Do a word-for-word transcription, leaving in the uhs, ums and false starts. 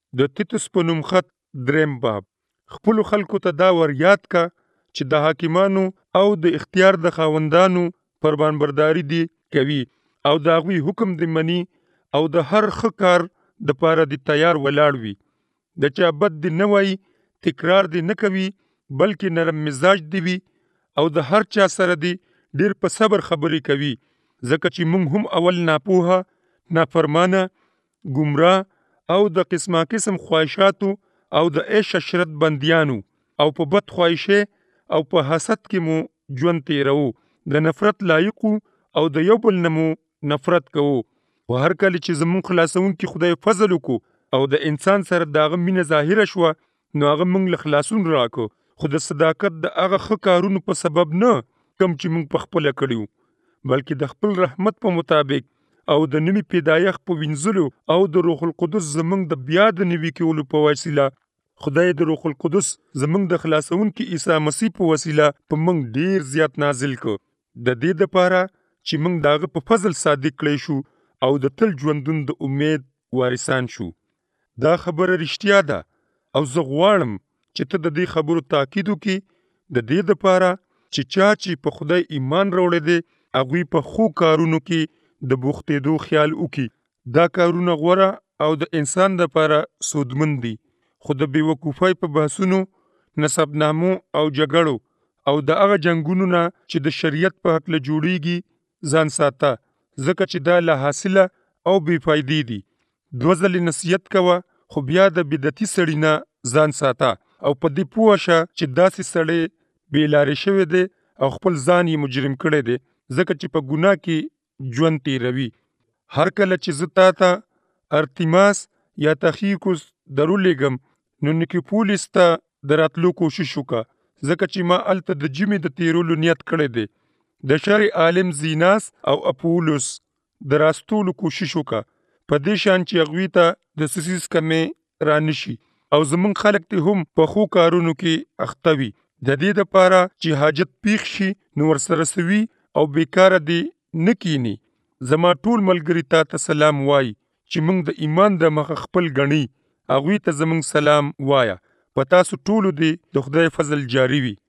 د تیتوس په نوم خط دریم باب. خپلو خلکو ته دا ور یاد کا چې د حاکمانو او د اختیار د خاوندانو فرمانبرداري دی کوي او د هغوی حکم دی مني او د هر ښه کار د پاره دی تیار ولاړ وي. د چا بد دی نه وایي، تکرار دی نه کوي، بلکې نرم مزاج دی وي او د هر چا سره دی ډیر په صبر خبرې کوي، ځکه چې موږ هم اول ناپوهه، نافرمانه، ګمراه او د قسمه قسم خواهشاتو او د عیش عشرت بندیانو او په بد خواهشه او په حسد کې مو ژوند تیرو، د نفرت لایقو او د یو بل نه مو نفرت کوو. و هر کله چې زمون خلاصونکي خدای فضل وکړو او د انسان سره داغه مینه ظاهره شوه، نو هغه موږ له خلاصون راکو، خو د صداقت د هغه ښه کارونو په سبب نه کم چې موږ په خپله کړیو، بلکې د خپل رحمت په مطابق او د نوي پیدایښت په وینځلو او د روح القدس زمونږ د بیا د نوي کولو په وسیله خدای د روح القدس زمونږ د خلاصونکي عیسی مسیح په وسیله په موږ ډیر زیات نازل کو، د دې دپاره چې موږ داغه په فضل صادق کړی شو او د تل ژوندون د امید وارثان شو. دا خبره رښتیا ده او زه غواړم چې ته د دې خبرو تاکید وکړي، د دې دپاره چې چا چې په خدای ایمان راوړی دی هغوی په ښو کارونو کې د بوختېدو خیال وکړي. دا کارونه غوره او د انسان دپاره سودمند دي، خو د بېوقوفۍ په بحثونو، نسبنامو او جګړو او د هغه جنګونو نه چې د شریعت په هکله جوړیږي ځان ساته، ځکه چې دا لا حاصله او بې فایدې دي. دوه ځلې نصیحت کوه، خو بیا د بدعتي سړي نه ځان ساته او په دې پوه شه چې داسې سړی بې لارې شوی دی او خپل ځان یې مجرم کړی دی، ځکه چې په ګناه کې ژوند تیروي. هر کله چې زه تا ته ارتیماس یا تخیکوس درولېږم، نو نیکوپولیس ته د راتلو کوشش وکړه، ځکه چې ما هلته د ژمي د تیرولو نیت کړی دی. د شرع عالم زیناس او اپولوس د راستولو کوشش وکړه، په دې شان چې هغوی ته د څه څیز کمې رانشي او زمونږ خلک ته هم په ښو کارونو کې اخته وي. د دې دپاره چې حاجت پیښ شي نو ورسره سوي او بیکاره دی نه کینی. زما ټول ملګري تا ته سلام وایي چې موږ د ایمان د مخه خپل ګڼي، هغوی ته زموږ سلام وایه. په تاسو ټولو دی د خدای فضل جاری وي.